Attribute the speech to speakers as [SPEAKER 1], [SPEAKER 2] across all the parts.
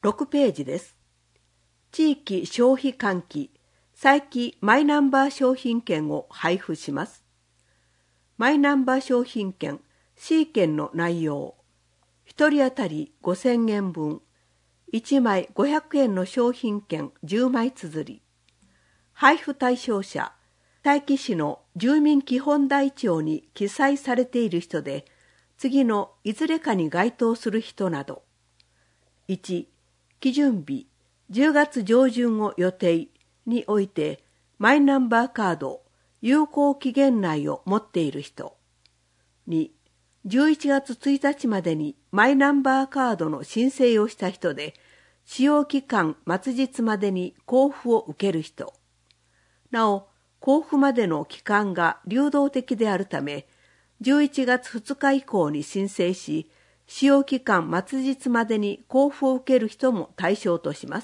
[SPEAKER 1] 6ページです。地域消費喚起、再起マイナンバー商品券を配布します。マイナンバー商品券 C 券の内容。1人当たり5000円分。1枚500円の商品券10枚綴り。配布対象者、佐伯市の住民基本台帳に記載されている人で、次のいずれかに該当する人など。1、基準日、10月上旬を予定において、マイナンバーカード、有効期限内を持っている人。2、11月1日までにマイナンバーカードの申請をした人で、使用期間末日までに交付を受ける人。なお、交付までの期間が流動的であるため、11月2日以降に申請し、使用期間末日までに交付を受ける人も対象とします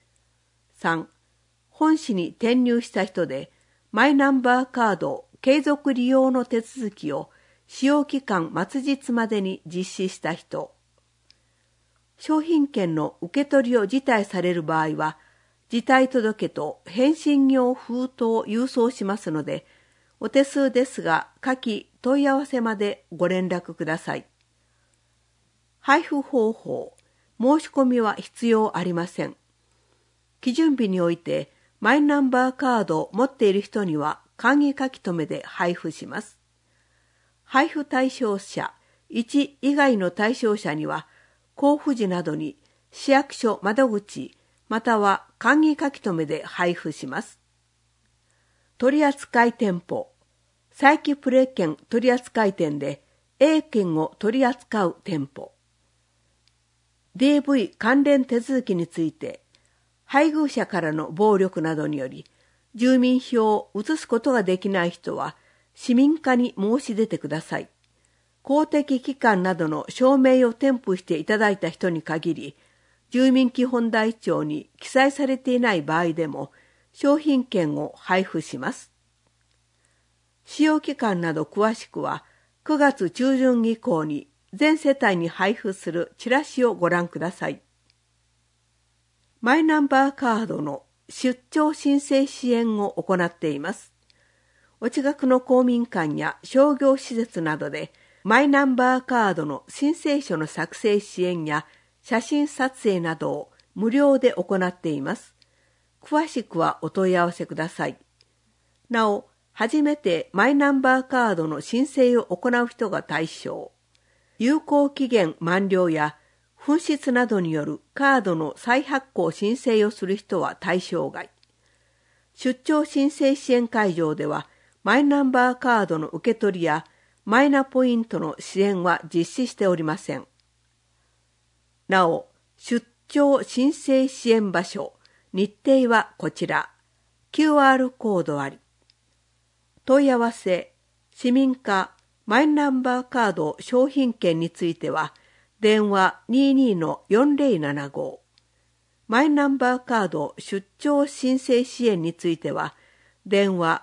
[SPEAKER 1] 。3、本市に転入した人で、マイナンバーカード継続利用の手続きを使用期間末日までに実施した人。商品券の受け取りを辞退される場合は、辞退届と返信用封筒を郵送しますので、お手数ですが、下記問い合わせまでご連絡ください。配布方法、申し込みは必要ありません。基準日において、マイナンバーカードを持っている人には簡易書き留めで配布します。配布対象者1以外の対象者には、交付時などに市役所窓口または簡易書き留めで配布します。取扱店舗、佐伯プレ券取扱店で A 券を取り扱う店舗。DV 関連手続きについて、配偶者からの暴力などにより、住民票を移すことができない人は、市民課に申し出てください。公的機関などの証明を添付していただいた人に限り、住民基本台帳に記載されていない場合でも、商品券を配布します。使用期間など詳しくは、9月中旬以降に全世帯に配布するチラシをご覧ください。マイナンバーカードの出張申請支援を行っています。お近くの公民館や商業施設などでマイナンバーカードの申請書の作成支援や写真撮影などを無料で行っています。詳しくはお問い合わせください。なお、初めてマイナンバーカードの申請を行う人が対象。有効期限満了や紛失などによるカードの再発行申請をする人は対象外。出張申請支援会場では、マイナンバーカードの受け取りやマイナポイントの支援は実施しておりません。なお、出張申請支援場所、日程はこちら。QR コードあり。問い合わせ、市民課マイナンバーカード商品券については、電話 22-4075。マイナンバーカード出張申請支援については、電話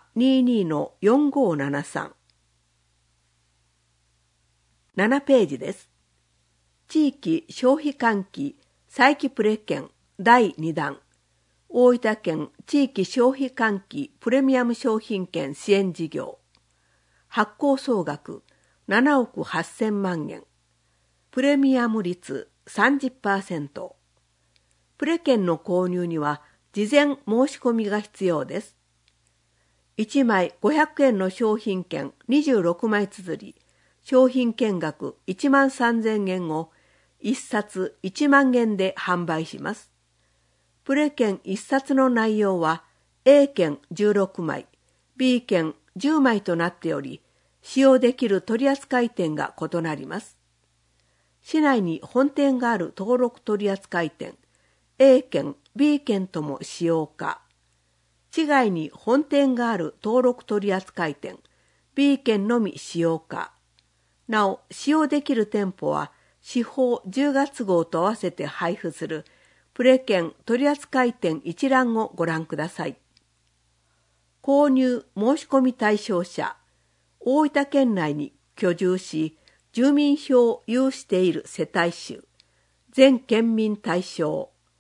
[SPEAKER 1] 22-4573。7ページです。地域消費喚起佐伯プレ券第2弾。大分県地域消費喚起プレミアム商品券支援事業。発行総額7億8000万円。プレミアム率 30%。プレ券の購入には事前申し込みが必要です。1枚500円の商品券26枚綴り、商品券額1万3000円を1冊1万円で販売します。プレ券1冊の内容は A 券16枚、B 券10枚となっており、使用できる取扱店が異なります。市内に本店がある登録取扱店、A 券、B 券とも使用可。市外に本店がある登録取扱店、B 券のみ使用可。なお、使用できる店舗は、市法10月号と合わせて配布するプレ券取扱店一覧をご覧ください。購入申し込み対象者、大分県内に居住し、住民票を有している世帯数、全県民対象、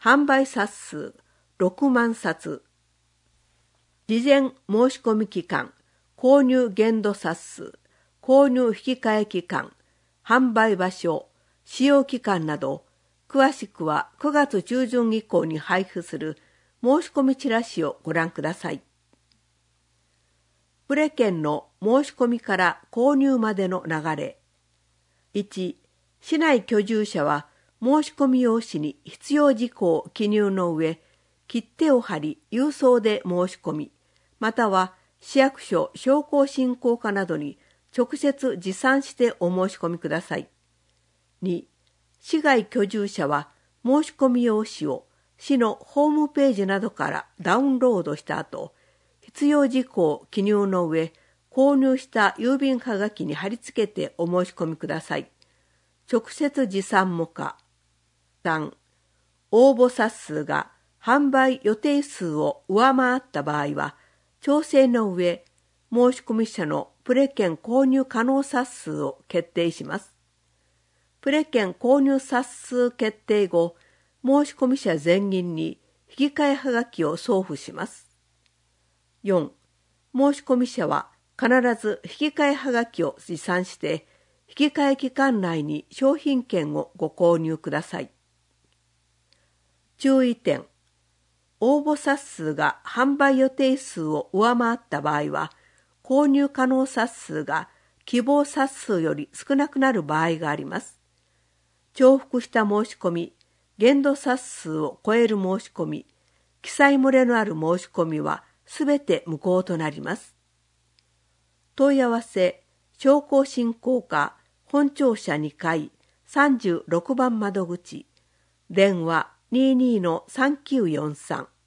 [SPEAKER 1] 販売冊数6万冊。事前申し込み期間、購入限度冊数、購入引換期間、販売場所、使用期間など、詳しくは9月中旬以降に配布する申し込みチラシをご覧ください。プレ券の申し込みから購入までの流れ。1、市内居住者は申し込み用紙に必要事項を記入の上、切手を貼り郵送で申し込み、または市役所商工振興課などに直接持参してお申し込みください。2、市外居住者は申し込み用紙を市のホームページなどからダウンロードした後、必要事項を記入の上、購入した郵便はがきに貼り付けてお申し込みください。直接持参も可。3、応募冊数が販売予定数を上回った場合は、調整の上、申込者のプレ券購入可能冊数を決定します。プレ券購入冊数決定後、申込者全員に引き換えはがきを送付します。4、申込者は必ず引き換えはがきを持参して、引き換え期間内に商品券をご購入ください。注意点。応募冊数が販売予定数を上回った場合は、購入可能冊数が希望冊数より少なくなる場合があります。重複した申し込み、限度冊数を超える申し込み、記載漏れのある申し込みはすべて無効となります。問い合わせ、商工振興課本庁舎2階36番窓口、電話 22-3943